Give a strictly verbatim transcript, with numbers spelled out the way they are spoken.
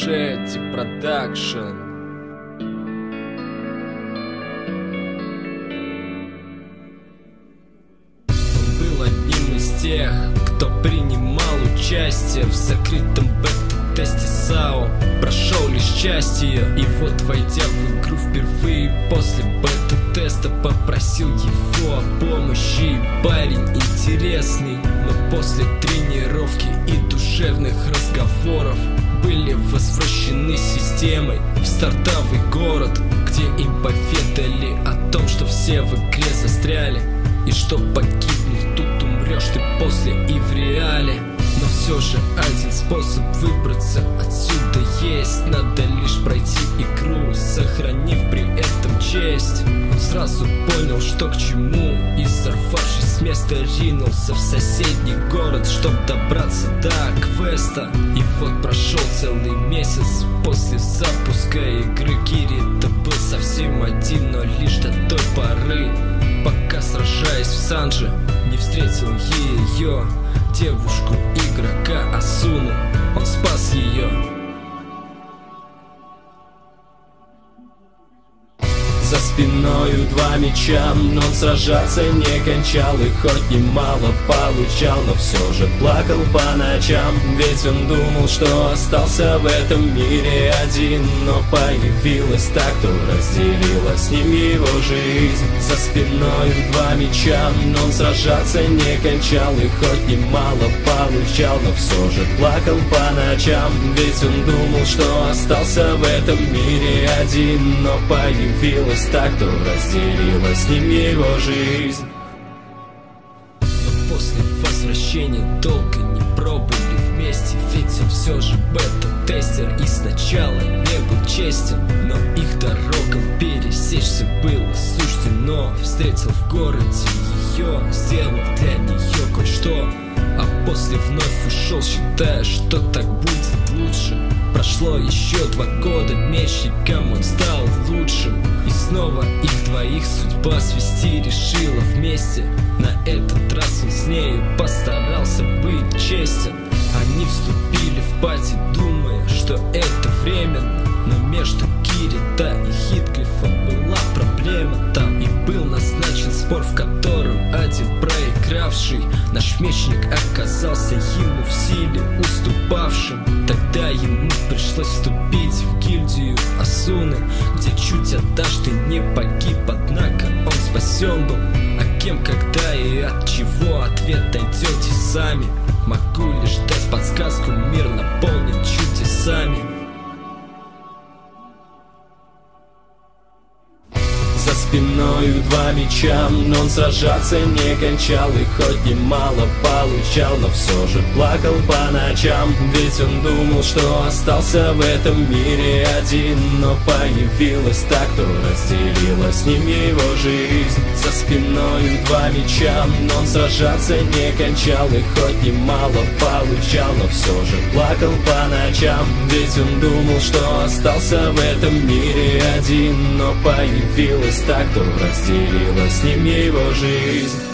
Шетти Продакшн. Он был одним из тех, кто принимал участие в закрытом бета-тесте САО. Прошел лишь часть ее, и вот, войдя в игру впервые после бета-теста, попросил его о помощи. Парень интересный, но после тренировки и душевных разговоров были возвращены системой в стартовый город, где им поведали о том, что все в игре застряли, и что погибнуть тут умрешь ты после и в реале. Но все же один способ выбраться отсюда есть: надо лишь пройти игру, сохранив при этом честь. Он сразу понял, что к чему, и, сорвавшись с места, ринулся в соседний город, чтоб добраться до квеста. И вот прошел целый месяц после запуска игры. Кирита был совсем один, но лишь до той поры, пока, сражаясь в Санже, не встретил ее, девушку игрока Асуну. Он спас ее. За спиною два меча, но он сражаться не кончал, и хоть немало получал, но все же плакал по ночам. Ведь он думал, что остался в этом мире один, но появилась та, кто разделила с ним его жизнь. За спиною два меча, но он сражаться не кончал, и хоть немало получал, но все же плакал по ночам. Ведь он думал, что остался в этом мире один, но появилась та, кто разделила с ним его жизнь. Но после возвращения долго не пробыли вместе, ведь он все же бета-тестер и сначала не был честен. Но их дорогам пересечься было суждено. Встретил в городе ее, сделал для нее кое-что, а после вновь ушел, считая, что так будет лучше. Прошло еще два года, мечником он стал лучшим, и снова их двоих судьба свести решила вместе. На этот раз он с нею постарался быть честен. Они вступили в пати, думая, что это временно, но между Кирита и Хитклифом была проблема. Там и был назначен спор, в котором один проигравший наш мечник оказался ему в силе уступавшим. Тогда ему пришлось вступить в гильдию Асуны, где чуть однажды не погиб, однако он спасен был. А кем, когда и от чего, ответ найдете сами. Могу лишь дать подсказку: мир наполнен чудесами. За спиною два меча, но он сражаться не кончал, и хоть немало получал, но все же плакал по ночам. Ведь он думал, что остался в этом мире один, но появилась та, кто разделила с ним его жизнь. За спиною два меча, но он сражаться не кончал, и хоть немало получал, но все же плакал по ночам. Ведь он думал, что остался в этом мире один, но появилась та, кто разделила с ним его жизнь.